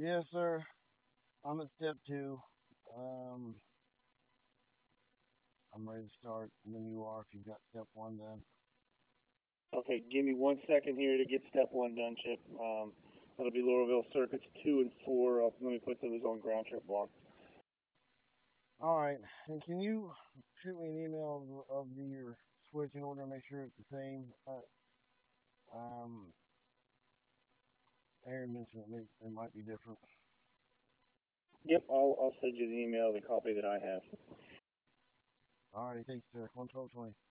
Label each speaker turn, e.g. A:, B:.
A: Yes, sir. I'm at step two. Um, I'm ready to start when you are if you've got step one done.
B: Okay, give me 1 second here to get step one done, Chip. That'll be Laurelville circuits 2 and 4. Let me put those on ground trip block.
A: All right. And can you shoot me an email of your switch in order to make sure it's the same? Um, Aaron mentioned it might be different.
B: Yep, I'll send you the email, the copy that I have.
A: All right. Thanks, sir. 11220.